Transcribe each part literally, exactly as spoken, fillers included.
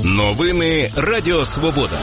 Новини Радіо Свобода.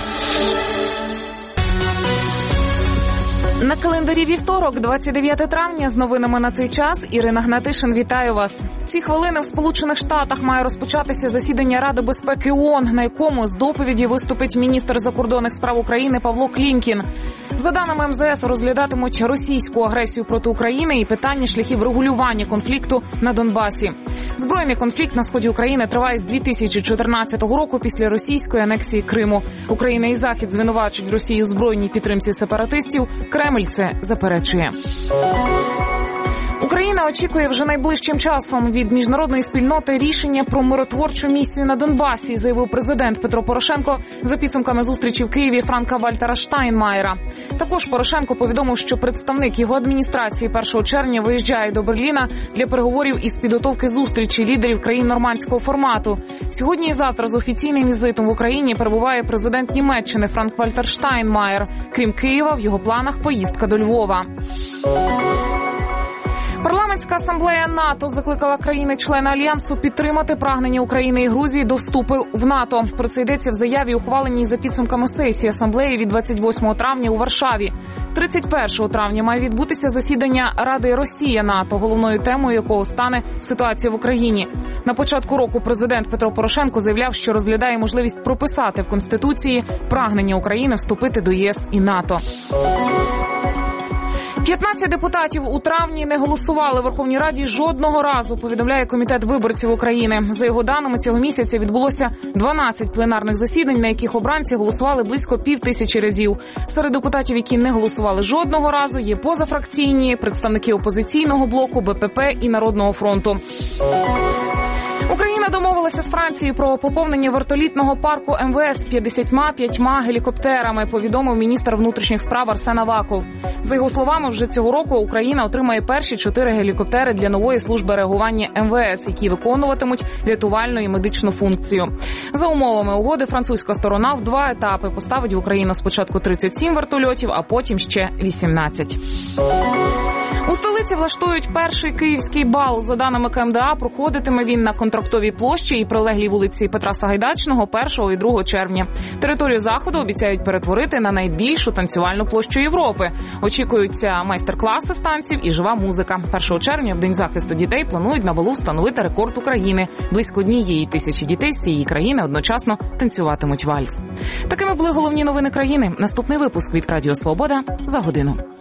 На календарі вівторок, двадцять дев'яте травня, з новинами на цей час Ірина Гнатишин, вітаю вас. В ці хвилини в Сполучених Штатах має розпочатися засідання Ради безпеки ООН, на якому з доповіді виступить міністр закордонних справ України Павло Клімкін. За даними ем зе ес, розглядатимуть російську агресію проти України і питання шляхів регулювання конфлікту на Донбасі. Збройний конфлікт на сході України триває з дві тисячі чотирнадцятого року після російської анексії Криму. Україна і Захід звинувачують Росію у збройній підтримці сепаратистів. Кремль це заперечує. Україна очікує вже найближчим часом від міжнародної спільноти рішення про миротворчу місію на Донбасі, заявив президент Петро Порошенко за підсумками зустрічі в Києві Франка-Вальтера Штайнмаєра. Також Порошенко повідомив, що представник його адміністрації першого червня виїжджає до Берліна для переговорів із підготовки зустрічі лідерів країн нормандського формату. Сьогодні і завтра з офіційним візитом в Україні перебуває президент Німеччини Франк-Вальтер Штайнмаєр. Крім Києва, в його планах поїздка до Львова. Парламентська асамблея НАТО закликала країни-члени Альянсу підтримати прагнення України і Грузії до вступу в НАТО. Про це йдеться в заяві, ухваленій за підсумками сесії асамблеї від двадцять восьмого травня у Варшаві. тридцять першого травня має відбутися засідання Ради Росія-НАТО, головною темою якого стане ситуація в Україні. На початку року президент Петро Порошенко заявляв, що розглядає можливість прописати в Конституції прагнення України вступити до ЄС і НАТО. п'ятнадцять депутатів у травні не голосували в Верховній Раді жодного разу, повідомляє Комітет виборців України. За його даними, цього місяця відбулося дванадцять пленарних засідань, на яких обранці голосували близько пів тисячі разів. Серед депутатів, які не голосували жодного разу, є позафракційні, представники опозиційного блоку, Бе Пе Пе і Народного фронту. Україна домовилася з Францією про поповнення вертолітного парку ем ве ес п'ятдесятьма п'ятьма гелікоптерами, повідомив міністр внутрішніх справ Арсен Аваков. За його словами, вже цього року Україна отримає перші чотири гелікоптери для нової служби реагування ем ве ес, які виконуватимуть рятувальну і медичну функцію. За умовами угоди, французька сторона в два етапи поставить в Україну спочатку тридцять сім вертольотів, а потім ще вісімнадцять. У столиці влаштують перший київський бал. За даними ка ем де а, проходитиме він на Контрактовій площі і прилеглій вулиці Петра Сагайдачного першого і другого червня. Територію заходу обіцяють перетворити на найбільшу танцювальну площу Європи. Очікуються майстер-класи з танців і жива музика. першого червня, в День захисту дітей, планують на балу встановити рекорд України. Близько однієї тисячі дітей з цієї країни одночасно танцюватимуть вальс. Такими були головні новини країни. Наступний випуск від Радіо Свобода за годину.